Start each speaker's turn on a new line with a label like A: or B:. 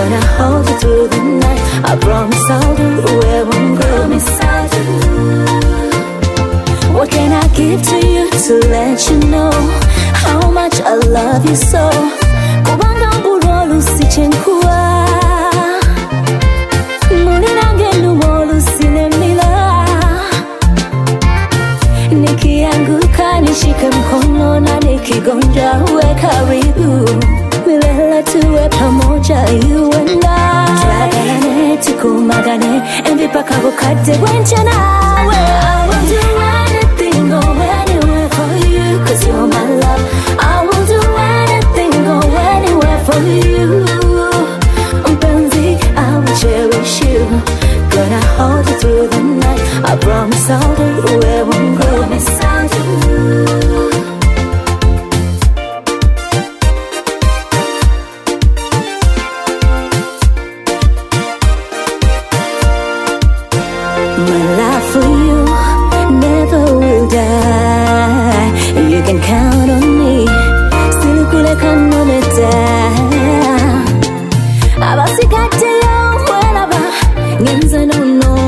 A: Gonna hold you through the night. I promise I'll do it won't go. What can I give to you to let you know how much I love you so? Kubanga burolu sichenkua Mulina ngenu molu sinemila Nikianguka nishike mkono na nikigonja uwe karibu Milele tuwe pamoja you and I Tuagane tukumagane Envipaka bukade wencha nawe I will do anything, go anywhere for you Cause you're my love I will do anything, go anywhere for you Mpenzi, I will cherish you Gonna hold you through the night I promise I'll do it won't go beside you My love for you never will die. You can count on me. Silikule kanoneta. Abasikate yo whenever. Ngenza no no.